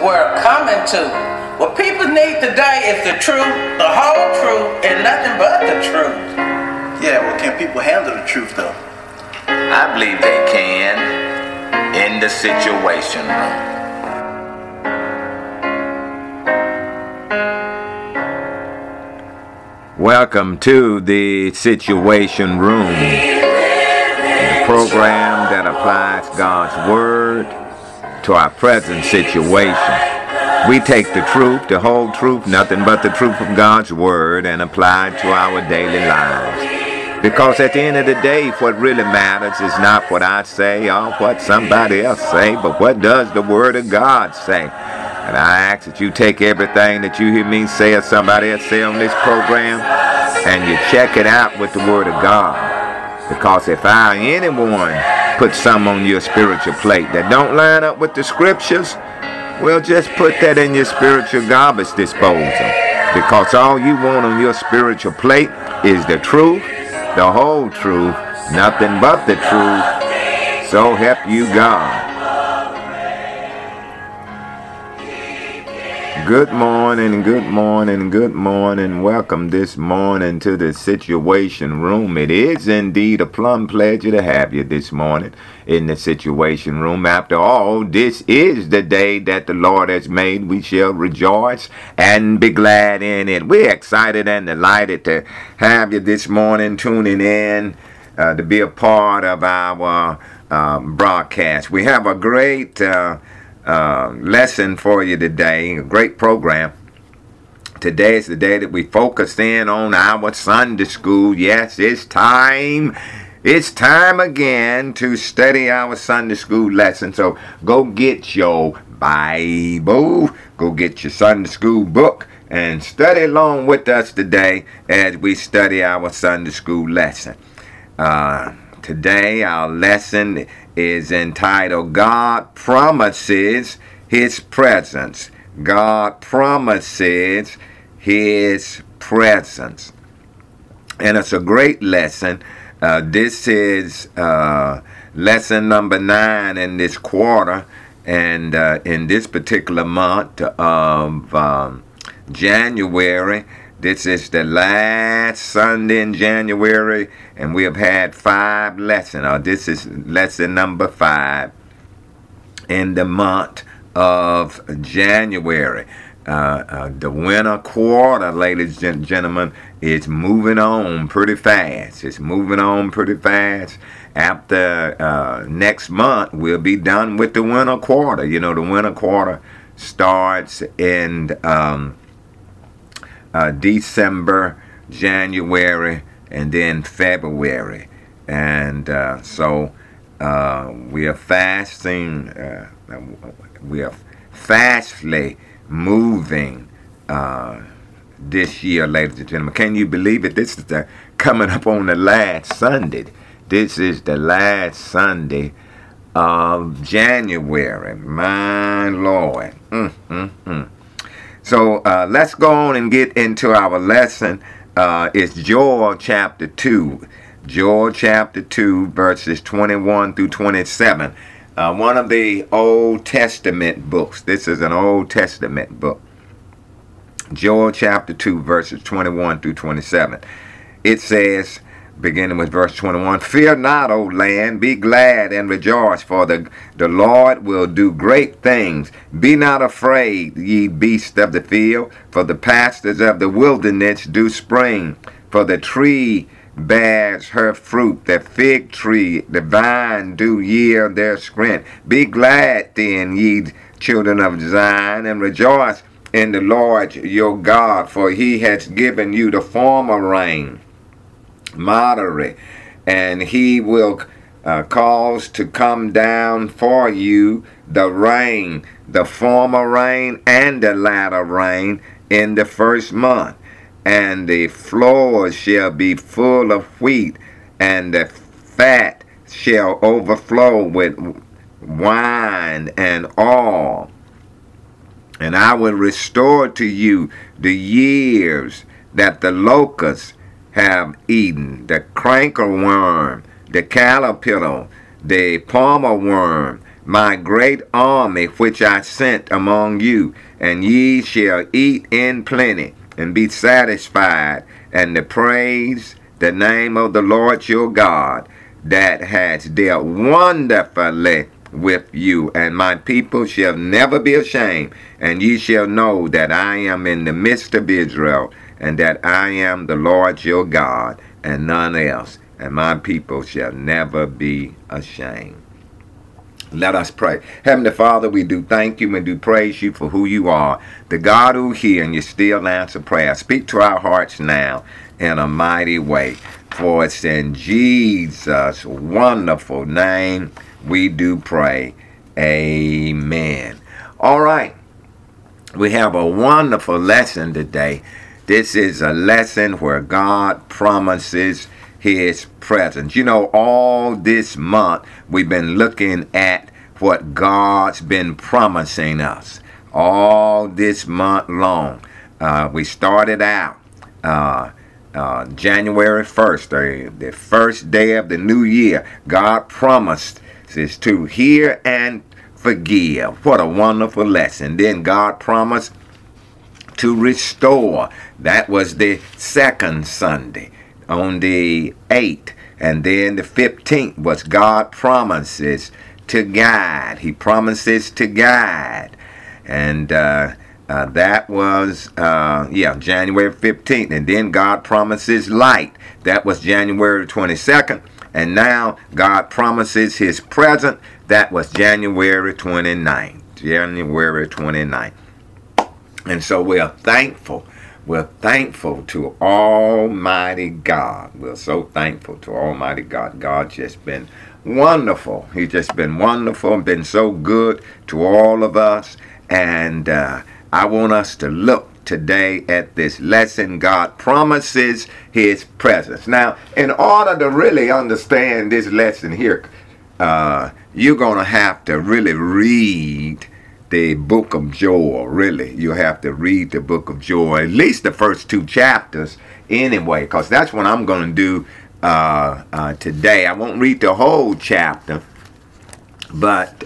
we're coming to. What people need today is the truth, the whole truth, and nothing but the truth. Yeah, well, can people handle the truth, though? I believe they can in the Situation Room. Welcome to the Situation Room, the program that applies God's Word to our present situation. We take the truth, the whole truth, nothing but the truth of God's Word, and apply it to our daily lives. Because at the end of the day, what really matters is not what I say or what somebody else say, but what does the Word of God say. And I ask that you take everything that you hear me say or somebody else say on this program and you check it out with the Word of God. Because if anyone put some on your spiritual plate that don't line up with the Scriptures, well, just put that in your spiritual garbage disposal. Because all you want on your spiritual plate is the truth, the whole truth, nothing but the truth. So help you God. Good morning, good morning, good morning. Welcome this morning to the Situation Room. It is indeed a plumb pleasure to have you this morning in the Situation Room. After all, this is the day that the Lord has made. We shall rejoice and be glad in it. We're excited and delighted to have you this morning tuning in to be a part of our broadcast. We have a great lesson for you today, a great program. Today is the day that we focus in on our Sunday school. Yes, it's time again to study our Sunday school lesson. So go get your Bible, go get your Sunday school book, and study along with us today as we study our Sunday school lesson. Today our lesson is entitled God Promises His Presence. God promises His presence. And it's a great lesson. This is lesson number 9 in this quarter. And in this particular month of January, this is the last Sunday in January, and we have had 5 lessons. This is lesson number 5 in the month of January. The winter quarter, ladies and gentlemen, is moving on pretty fast. It's moving on pretty fast. After next month, we'll be done with the winter quarter. You know, the winter quarter starts in December, January, and then February. And so we are fasting, we are fastly moving this year, ladies and gentlemen. Can you believe it? This is coming up on the last Sunday. This is the last Sunday of January. My Lord. So let's go on and get into our lesson. It's Joel chapter 2. Joel chapter 2, verses 21 through 27. One of the Old Testament books. This is an Old Testament book. Joel chapter 2, verses 21 through 27. It says, beginning with verse 21, Fear not, O land, be glad and rejoice, for the Lord will do great things. Be not afraid, ye beasts of the field, for the pastures of the wilderness do spring. For the tree bears her fruit, the fig tree, the vine do yield their strength. Be glad then, ye children of Zion, and rejoice in the Lord your God, for he has given you the former rain, moderate, and he will cause to come down for you the rain, the former rain and the latter rain in the first month. And the floors shall be full of wheat, and the fat shall overflow with wine and oil. And I will restore to you the years that the locusts have eaten, the cankerworm, the caterpillar, the palmer worm, my great army which I sent among you, and ye shall eat in plenty, and be satisfied, and to praise the name of the Lord your God, that has dealt wonderfully with you. And my people shall never be ashamed, and ye shall know that I am in the midst of Israel, and that I am the Lord your God, and none else. And my people shall never be ashamed. Let us pray. Heavenly Father, we do thank you and do praise you for who you are, the God who hears and you still answer prayer. Speak to our hearts now in a mighty way. For it's in Jesus' wonderful name we do pray. Amen. All right. We have a wonderful lesson today. This is a lesson where God promises his presence. You know, all this month we've been looking at what God's been promising us. All this month long. We started out January 1st, the first day of the new year. God promised us to hear and forgive. What a wonderful lesson. Then God promised to restore. That was the second Sunday on the 8th. And then the 15th was God promises to guide. He promises to guide. And that was, January 15th. And then God promises light. That was January 22nd. And now God promises his presence. That was January 29th. January 29th. And so we are thankful. We're thankful to Almighty God. We're so thankful to Almighty God. God's just been wonderful. He's just been wonderful and been so good to all of us. And I want us to look today at this lesson. God promises his presence. Now, in order to really understand this lesson here, you're going to have to really read the book of Joel. Really, you have to read the book of Joel, at least the first 2 chapters anyway, because that's what I'm going to do today. I won't read the whole chapter, but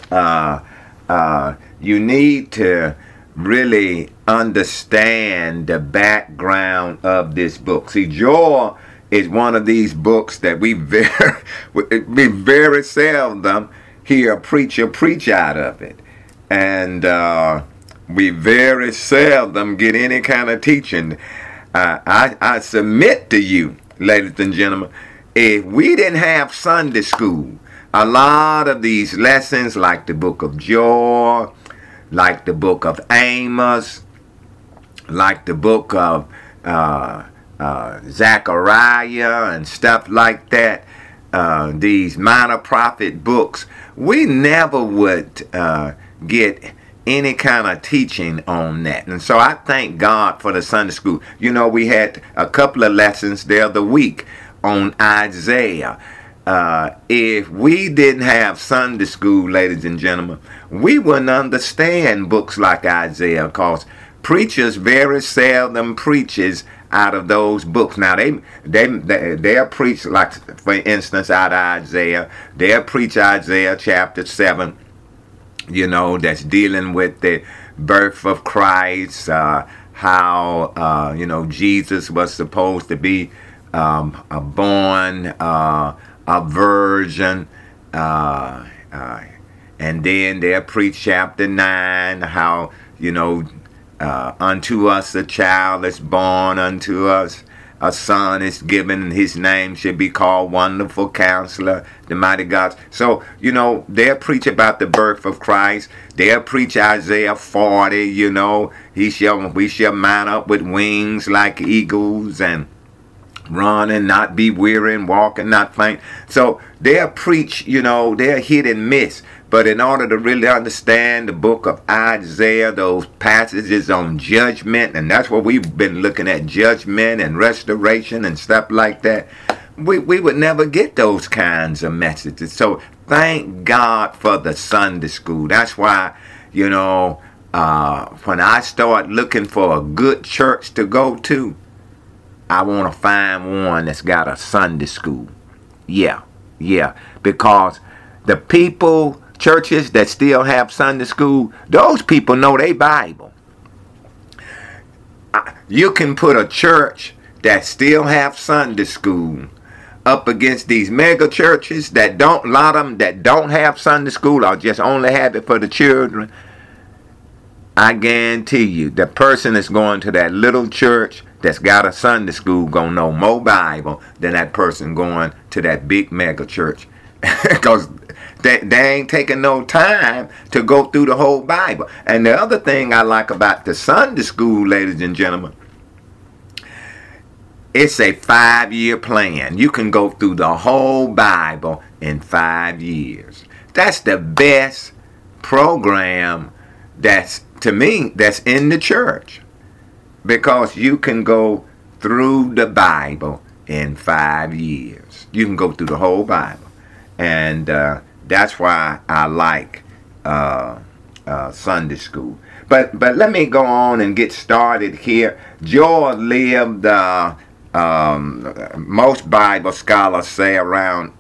you need to really understand the background of this book. See, Joel is one of these books that we very seldom hear a preacher preach out of it. And we very seldom get any kind of teaching. I submit to you, ladies and gentlemen, if we didn't have Sunday school, a lot of these lessons, like the book of Joel, like the book of Amos, like the book of Zechariah and stuff like that, these minor prophet books, we never would get any kind of teaching on that. And so I thank God for the Sunday school. You know, we had a couple of lessons the other week on Isaiah. If we didn't have Sunday school, ladies and gentlemen, we wouldn't understand books like Isaiah, because preachers very seldom preaches out of those books. Now they'll preach, like for instance, out of Isaiah. They'll preach Isaiah chapter 7. You know, that's dealing with the birth of Christ, how Jesus was supposed to be born a virgin, and then they'll preach chapter 9, how unto us a child is born, unto us a son is given, and his name should be called Wonderful Counselor, the Mighty God. So, they'll preach about the birth of Christ. They'll preach Isaiah 40, we shall mount up with wings like eagles, and run and not be weary, and walk and not faint. So they'll preach, they'll hit and miss. But in order to really understand the book of Isaiah, those passages on judgment, and that's what we've been looking at, judgment and restoration and stuff like that, we would never get those kinds of messages. So thank God for the Sunday school. That's why, when I start looking for a good church to go to, I want to find one that's got a Sunday school. Yeah. Because the people churches that still have Sunday school, those people know their Bible. You can put a church that still have Sunday school up against these mega churches that don't, a lot of them that don't have Sunday school or just only have it for the children. I guarantee you, the person that's going to that little church that's got a Sunday school gonna know more Bible than that person going to that big mega church, because they ain't taking no time to go through the whole Bible. And the other thing I like about the Sunday school, ladies and gentlemen, it's a 5-year plan. You can go through the whole Bible in 5 years. That's the best program that's, to me, that's in the church. Because you can go through the Bible in 5 years. You can go through the whole Bible. And that's why I like Sunday school. But let me go on and get started here. Joel lived, most Bible scholars say, around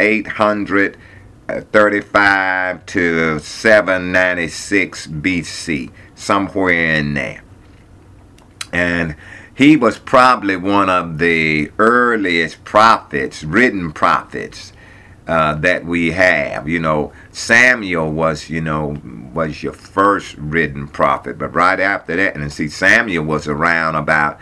835 to 796 BC, somewhere in there. And he was probably one of the earliest prophets, written prophets, that we have. You know, Samuel was your first written prophet, but right after that, and see, Samuel was around about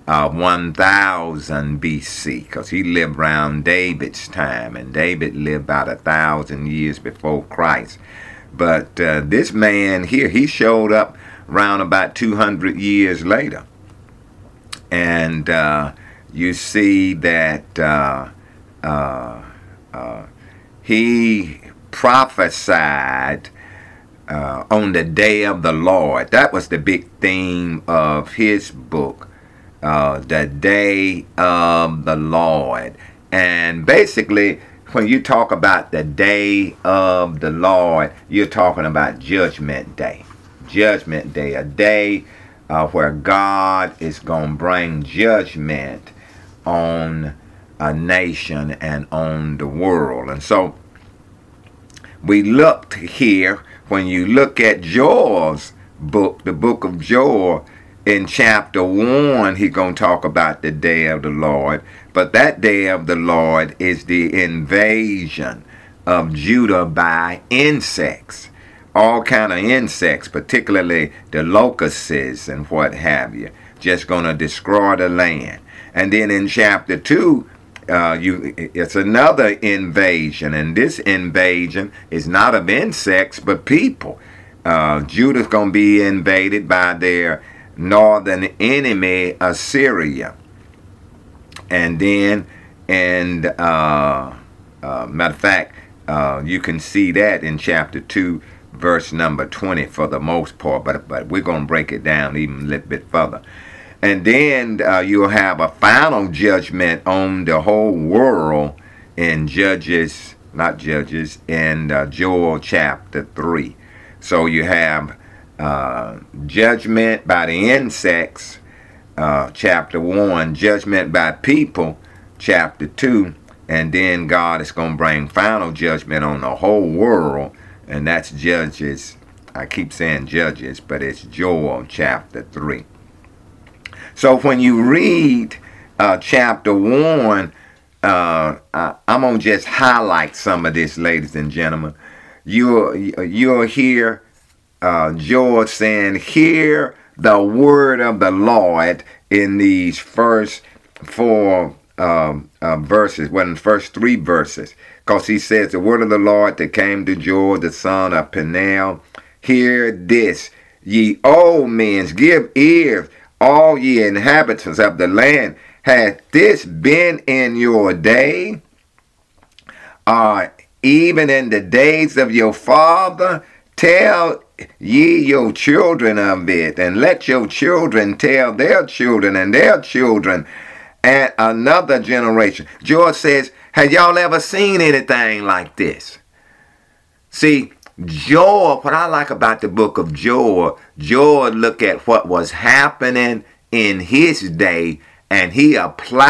1000 BC, because he lived around David's time, and David lived about 1000 years before Christ. But this man here, he showed up around about 200 years later. And you see that he prophesied on the day of the Lord. That was the big theme of his book, the day of the Lord. And basically, when you talk about the day of the Lord, you're talking about Judgment Day. Judgment Day, a day where God is going to bring judgment on a nation and on the world. And so we looked here, when you look at Joel's book, the book of Joel, in chapter 1, he's going to talk about the day of the Lord. But that day of the Lord is the invasion of Judah by insects. All kind of insects, particularly the locusts and what have you, just going to destroy the land. And then in chapter 2, it's another invasion, and this invasion is not of insects but people. Judah's going to be invaded by their northern enemy, Assyria. And then, matter of fact, you can see that in chapter 2, verse number 20 for the most part, but we're going to break it down even a little bit further. And then you'll have a final judgment on the whole world in Joel chapter 3. So you have judgment by the insects, chapter 1, judgment by people, chapter 2, and then God is going to bring final judgment on the whole world. And that's Judges. I keep saying Judges, but it's Joel chapter 3. So when you read chapter 1, I'm going to just highlight some of this, ladies and gentlemen. You'll hear Joel saying, "Hear the word of the Lord," in these first 4 verses, well, in the first 3 verses. Because he says, "The word of the Lord that came to Joel, the son of Peniel, hear this, ye old men, give ears, all ye inhabitants of the land. Hath this been in your day, even in the days of your father? Tell ye your children of it, and let your children tell their children and their children, and another generation." George says, have y'all ever seen anything like this? See, Joel, what I like about the book of Joel, Joel looked at what was happening in his day, and he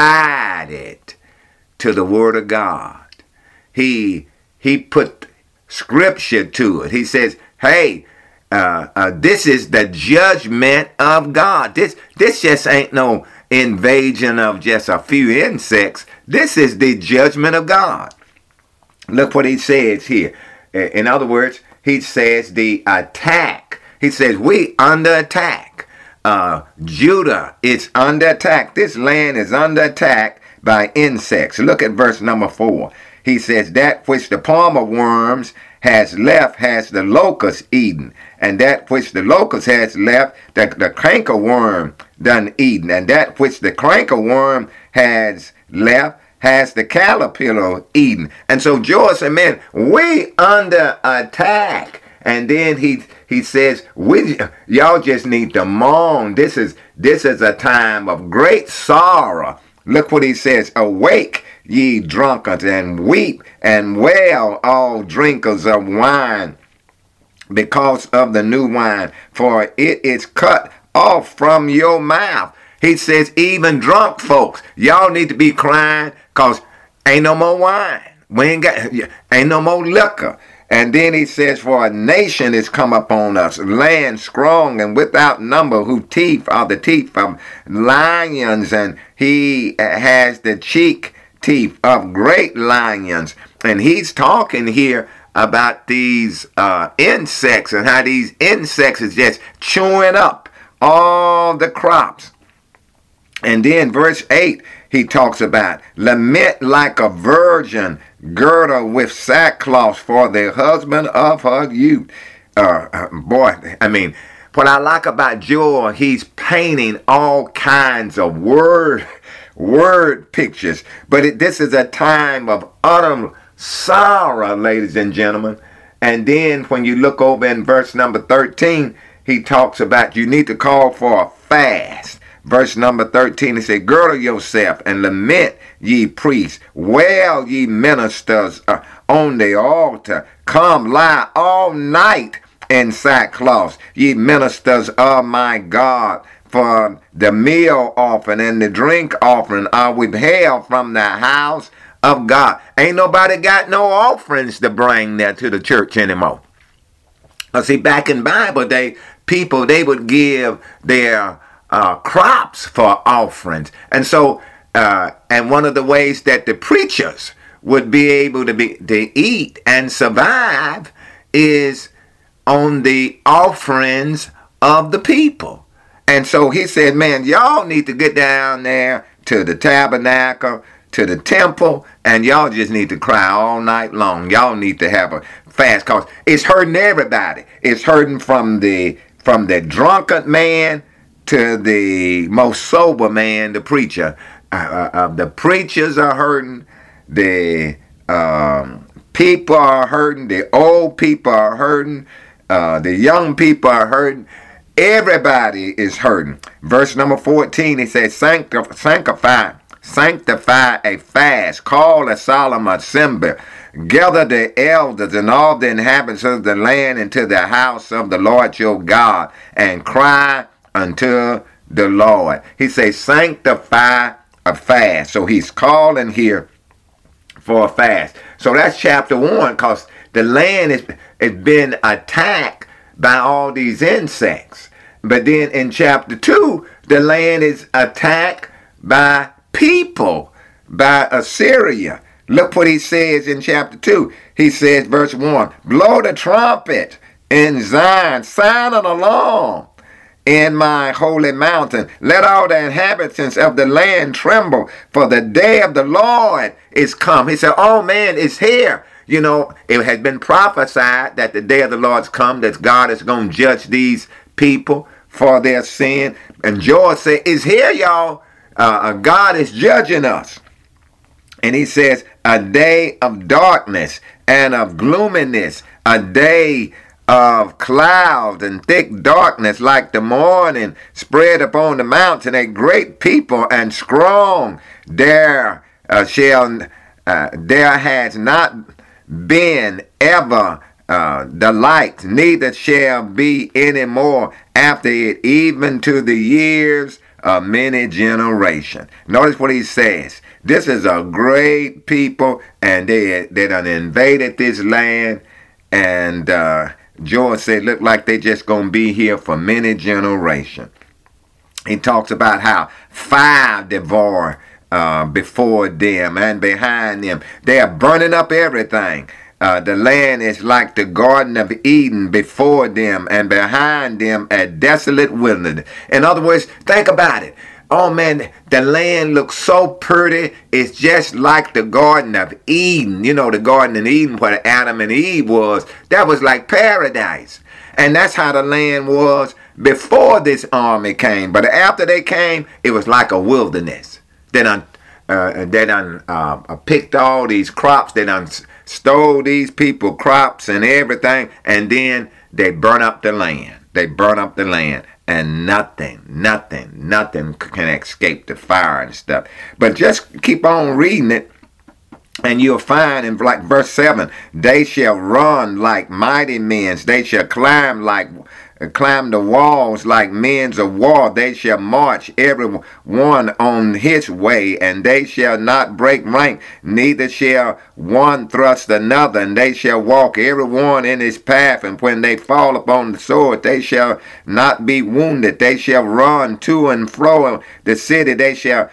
applied it to the Word of God. He put scripture to it. He says, hey, this is the judgment of God. This just ain't no invasion of just a few insects. This is the judgment of God. Look what he says here. In other words, he says the attack. He says we under attack. Judah is under attack. This land is under attack by insects. Look at verse number 4. He says, that which the palmer worms has left has the locust eaten, and that which the locust has left, the canker worm done eaten, and that which the canker worm has left has the caterpillar eaten. And so Joel said, man, we under attack. And then he says, y'all just need to mourn. This is a time of great sorrow. Look what he says, awake, ye drunkards, and weep and wail, all drinkers of wine, because of the new wine, for it is cut off from your mouth. He says, even drunk folks, y'all need to be crying, because ain't no more wine. Ain't no more liquor. And then he says, for a nation is come upon us, land strong and without number, whose teeth are the teeth of lions, and he has the cheek teeth of great lions. And he's talking here about these insects, and how these insects is just chewing up all the crops. And then verse 8, he talks about lament like a virgin, girdle with sackcloth for the husband of her youth. Boy, I mean, what I like about Joel, he's painting all kinds of word pictures. But this is a time of utter sorrow, ladies and gentlemen. And then when you look over in verse number 13, he talks about you need to call for a fast. Verse number 13, he said, girdle yourself and lament, ye priests, wail, ye ministers on the altar. Come lie all night in sackcloth, ye ministers of my God, for the meal offering and the drink offering are withheld from the house of God. Ain't nobody got no offerings to bring there to the church anymore. See, back in Bible day, people, they would give their crops for offerings. And so, and one of the ways that the preachers would be able to eat and survive is on the offerings of the people. And so he said, man, y'all need to get down there to the tabernacle, to the temple, and y'all just need to cry all night long. Y'all need to have a fast, because it's hurting everybody. It's hurting from the drunkard man to the most sober man, the preacher. The preachers are hurting. The people are hurting. The old people are hurting. The young people are hurting. Everybody is hurting. Verse number 14, he says, sanctify a fast, call a solemn assembly, gather the elders and all the inhabitants of the land into the house of the Lord your God, and cry unto the Lord. He says, sanctify a fast. So he's calling here for a fast. So that's chapter 1, because the land has been attacked by all these insects. But then in chapter 2, the land is attacked by people, by Assyria. Look what he says in chapter 2. He says, verse 1, blow the trumpet in Zion, sound an alarm in my holy mountain. Let all the inhabitants of the land tremble, for the day of the Lord is come. He said, oh man, it's here. You know, it has been prophesied that the day of the Lord's come, that God is going to judge these people for their sin. And Joel said, it's here, y'all. God is judging us. And he says, a day of darkness and of gloominess, a day of clouds and thick darkness, like the morning spread upon the mountain, a great people and strong. There has not been ever the like, neither shall be any more after it, even to the years of many generations. Notice what he says. This is a great people, and they done invaded this land, And George said, look like they just going to be here for many generations. He talks about how fire devour before them and behind them. They are burning up everything. The land is like the Garden of Eden before them, and behind them a desolate wilderness. In other words, think about it. Oh man, the land looks so pretty. It's just like the Garden of Eden. You know, the Garden of Eden where Adam and Eve was. That was like paradise. And that's how the land was before this army came. But after they came, it was like a wilderness. They done picked all these crops. They done stole these people crops and everything. And then they burn up the land. They burn up the land. And nothing can escape the fire and stuff. But just keep on reading it, and you'll find in like verse 7, they shall run like mighty men. They shall climb the walls like men of war. They shall march every one on his way, and they shall not break rank, neither shall one thrust another, and they shall walk every one in his path, and when they fall upon the sword, they shall not be wounded. They shall run to and fro the city. They shall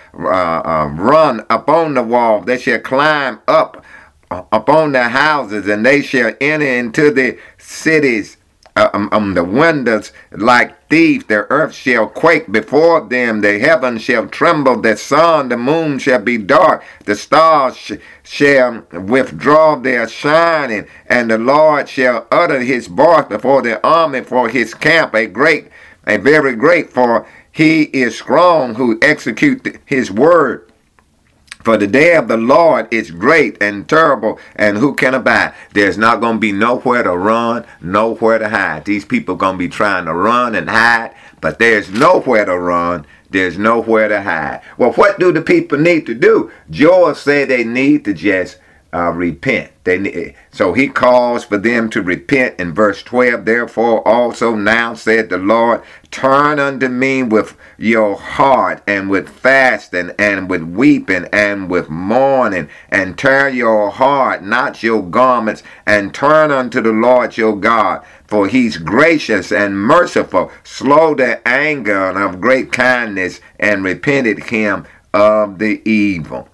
run upon the wall. They shall climb up upon the houses, and they shall enter into the cities the windows like thieves. The earth shall quake before them. The heavens shall tremble. The sun, the moon shall be dark. The stars shall withdraw their shining. And the Lord shall utter his voice before the army, for his camp a very great, for he is strong who execute his word. For the day of the Lord is great and terrible, and who can abide? There's not going to be nowhere to run, nowhere to hide. These people are going to be trying to run and hide, but there's nowhere to run, there's nowhere to hide. Well, what do the people need to do? Joel said they need to just repent. So he calls for them to repent in verse 12. Therefore also now said the Lord, turn unto me with your heart, and with fasting, and with weeping, and with mourning, and tear your heart, not your garments, and turn unto the Lord your God. For he's gracious and merciful, slow to anger, and of great kindness, and repented him of the evil.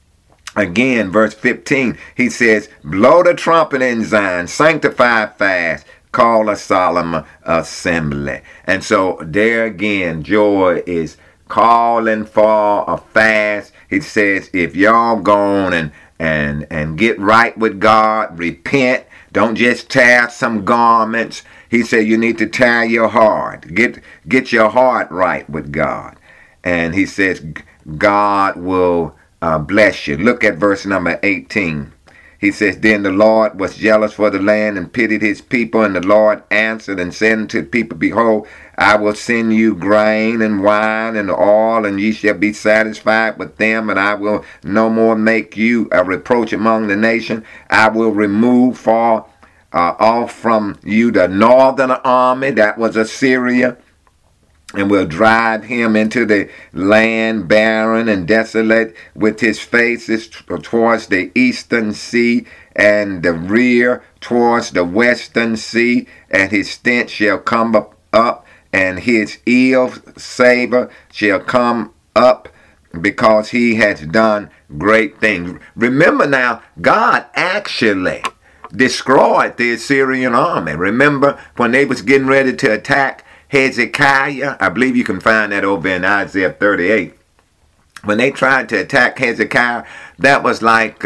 Again, verse 15, he says, blow the trumpet in Zion, sanctify fast, call a solemn assembly. And so there again, Joy is calling for a fast. He says, if y'all go on and get right with God, repent, don't just tear some garments. He said you need to tear your heart. Get your heart right with God. And he says God will bless you. Look at verse number 18. He says, then the Lord was jealous for the land and pitied his people, and the Lord answered and said unto the people, behold, I will send you grain and wine and oil, and ye shall be satisfied with them, and I will no more make you a reproach among the nation. I will remove far off from you the northern army, that was Assyria, and will drive him into the land barren and desolate, with his faces towards the eastern sea, and the rear towards the western sea, and his stench shall come up, and his ill savor shall come up, because he has done great things. Remember now, God actually destroyed the Assyrian army. Remember when they was getting ready to attack Hezekiah? I believe you can find that over in Isaiah 38. When they tried to attack Hezekiah, that was like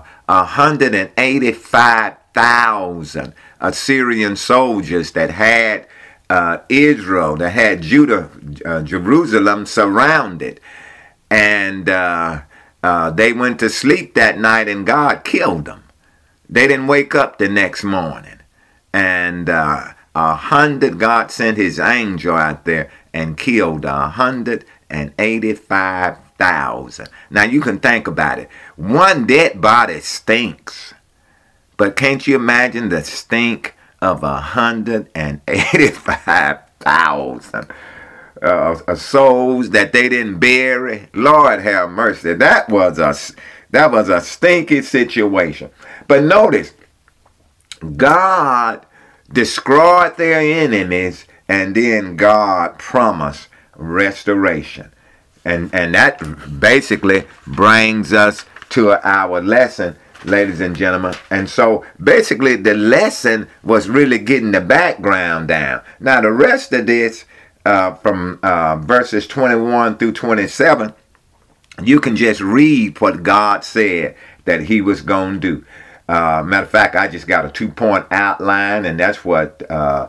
185,000 Assyrian soldiers that had Israel, that had Jerusalem surrounded. And they went to sleep that night, and God killed them. They didn't wake up the next morning. And God sent his angel out there and killed 185,000. Now you can think about it. One dead body stinks. But can't you imagine the stink of 185,000 souls that they didn't bury? Lord have mercy. That was a stinky situation. But notice, God destroyed their enemies, and then God promised restoration. And that basically brings us to our lesson, ladies and gentlemen. And so basically the lesson was really getting the background down. Now the rest of this from verses 21 through 27, you can just read what God said that he was going to do. Matter of fact, I just got a 2-point outline, and that's what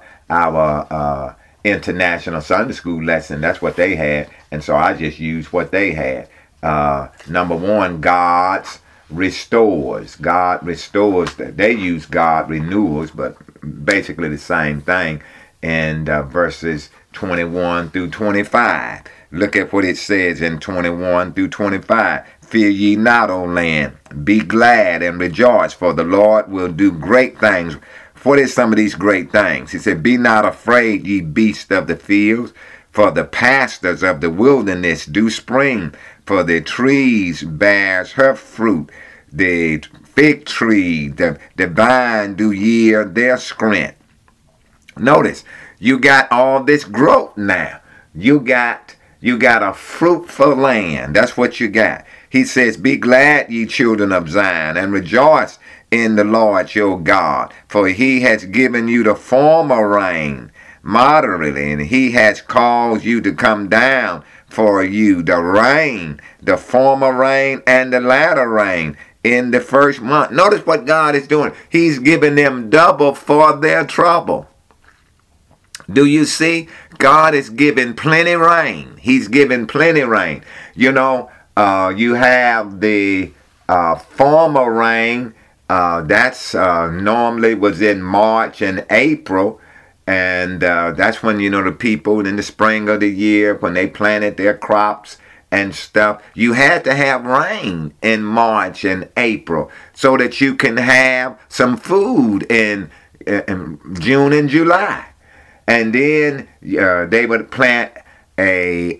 our International Sunday School lesson, that's what they had. And so I just used what they had. Number 1, God restores. God restores. They use God renewals, but basically the same thing. And verses 21 through 25. Look at what it says in 21 through 25. Fear ye not, O land. Be glad and rejoice, for the Lord will do great things. What is some of these great things? He said, be not afraid, ye beasts of the fields, for the pastures of the wilderness do spring, for the trees bears her fruit. The fig tree, the vine do yield their strength. Notice, you got all this growth now. You got a fruitful land. That's what you got. He says, be glad, ye children of Zion, and rejoice in the Lord your God, for he has given you the former rain moderately, and he has caused you to come down for you the rain, the former rain and the latter rain in the first month. Notice what God is doing. He's giving them double for their trouble. Do you see? God is giving plenty rain. He's giving plenty rain. You know, you have the former rain. That's normally was in March and April. And that's when, you know, the people in the spring of the year, when they planted their crops and stuff, you had to have rain in March and April so that you can have some food in June and July. And then they would plant a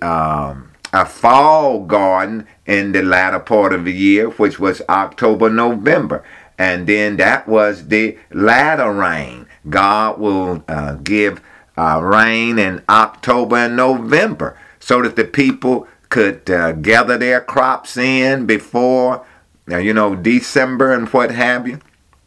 fall garden in the latter part of the year, which was October, November. And then that was the latter rain. God will give rain in October and November so that the people could gather their crops in before, you know, December and what have you.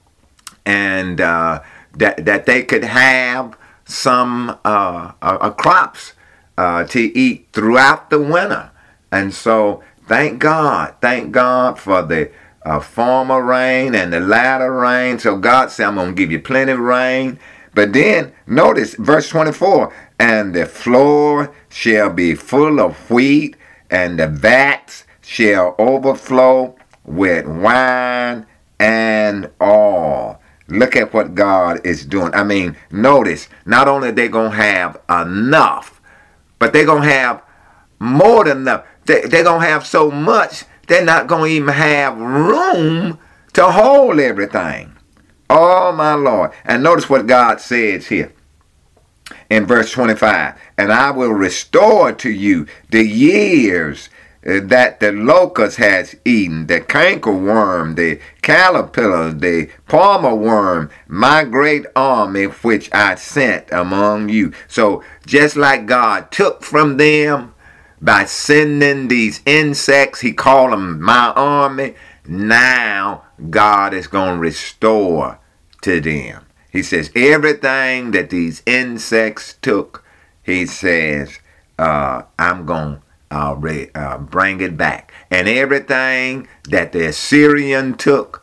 And that they could have some crops to eat throughout the winter. And so thank God for the former rain and the latter rain. So God said, I'm going to give you plenty of rain. But then notice verse 24, and the floor shall be full of wheat, and the vats shall overflow with wine and oil. Look at what God is doing. I mean, notice, not only are they going to have enough, but they're going to have more than enough. They're going to have so much, they're not going to even have room to hold everything. Oh, my Lord. And notice what God says here in verse 25. And I will restore to you the years that the locust has eaten, the cankerworm, the caterpillar, the palmer worm, my great army which I sent among you. So just like God took from them by sending these insects, he called them my army. Now God is going to restore to them. He says everything that these insects took, he says, I'm going to bring it back. And everything that the Assyrian took,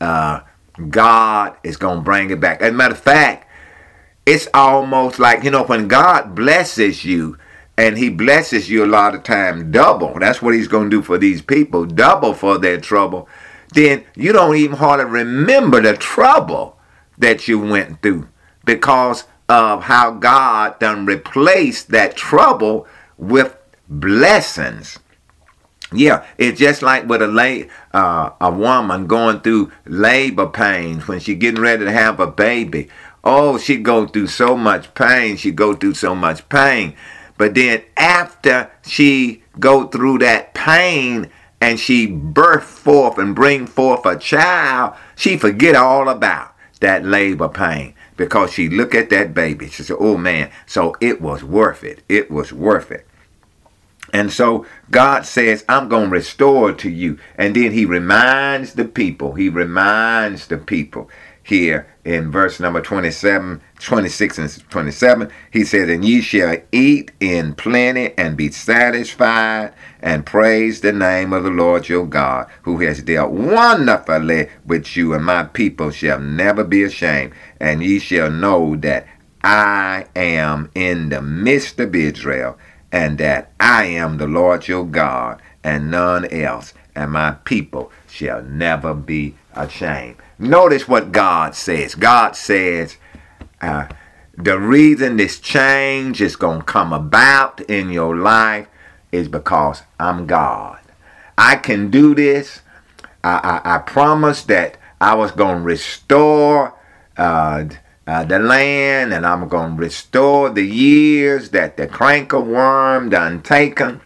God is going to bring it back. As a matter of fact, it's almost like, you know, when God blesses you, and he blesses you a lot of time double. That's what he's going to do for these people, double for their trouble. Then you don't even hardly remember the trouble that you went through because of how God done replaced that trouble with blessings. Yeah, it's just like with a woman going through labor pains when she getting ready to have a baby. Oh, she go through so much pain. She go through so much pain. But then after she go through that pain and she birth forth and bring forth a child, she forget all about. that labor pain because she looked at that baby. She said, oh man, so it was worth it. It was worth it. And so God says, I'm going to restore to you. And then he reminds the people, here in verse number 27, 26 and 27, he says, and ye shall eat in plenty and be satisfied and praise the name of the Lord your God, who has dealt wonderfully with you, and my people shall never be ashamed. And ye shall know that I am in the midst of Israel, and that I am the Lord your God, and none else, and my people shall never be ashamed. Notice what God says. God says, the reason this change is going to come about in your life is because I'm God. I can do this. I promised that I was going to restore the land, and I'm going to restore the years that the cankerworm done taken.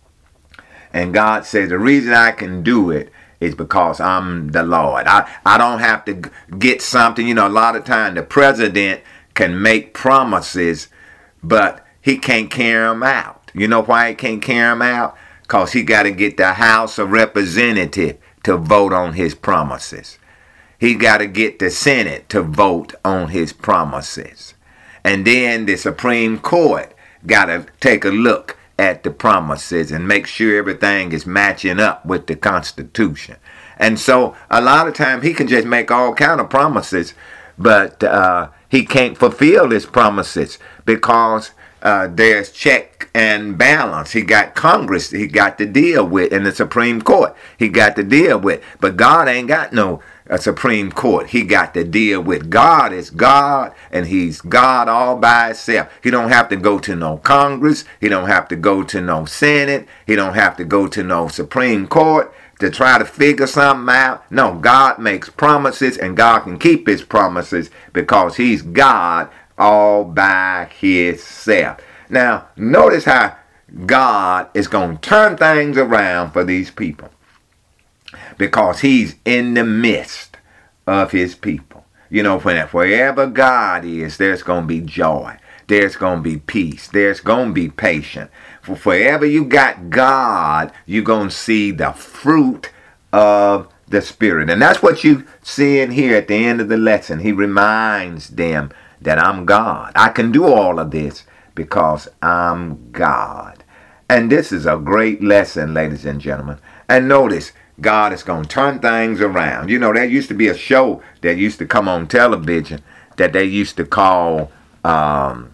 And God says the reason I can do it is because I'm the Lord. I don't have to get something. You know, a lot of times the president can make promises, but he can't carry them out. You know why he can't carry them out? Because he got to get the House of Representatives to vote on his promises. He got to get the Senate to vote on his promises. And then the Supreme Court got to take a look at the promises and make sure everything is matching up with the Constitution. And so a lot of times he can just make all kind of promises, but he can't fulfill his promises because there's check and balance. He got Congress he got to deal with, and the Supreme Court he got to deal with. But God ain't got no Supreme Court he got to deal with. God is God, and he's God all by himself. He don't have to go to no Congress. He don't have to go to no Senate. He don't have to go to no Supreme Court to try to figure something out. No, God makes promises, and God can keep his promises because he's God all by himself. Now, notice how God is going to turn things around for these people, because he's in the midst of his people. You know, wherever God is, there's going to be joy. There's going to be peace. There's going to be patience. Wherever you got God, you're going to see the fruit of the Spirit. And that's what you see in here at the end of the lesson. He reminds them that I'm God. I can do all of this because I'm God. And this is a great lesson, ladies and gentlemen. And notice, God is going to turn things around. You know, there used to be a show that used to come on television that they used to call the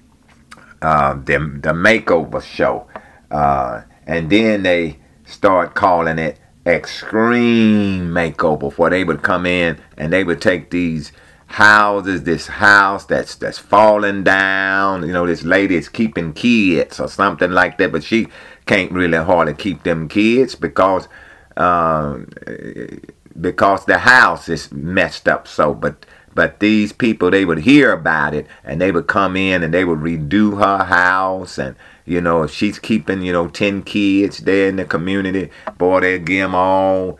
makeover show. And then they start calling it Extreme Makeover, where they would come in and they would take these houses, this house that's falling down. You know, this lady is keeping kids or something like that, but she can't really hardly keep them kids because the house is messed up. So, but these people, they would hear about it, and they would come in and they would redo her house. And, you know, if she's keeping, 10 kids there in the community, boy, they'd give them all,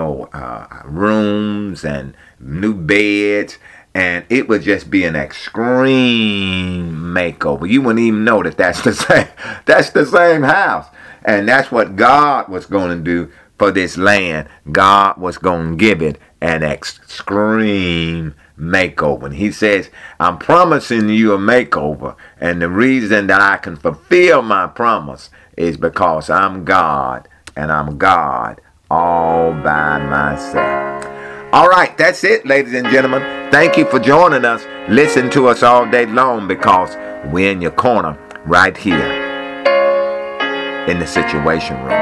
rooms and new beds. And it would just be an extreme makeover. You wouldn't even know that that's the same house. And that's what God was going to do for this land. God was going to give it an extreme makeover. And he says, I'm promising you a makeover. And the reason that I can fulfill my promise is because I'm God, and I'm God all by myself. All right, that's it, ladies and gentlemen. Thank you for joining us. Listen to us all day long, because we're in your corner right here in the Situation Room.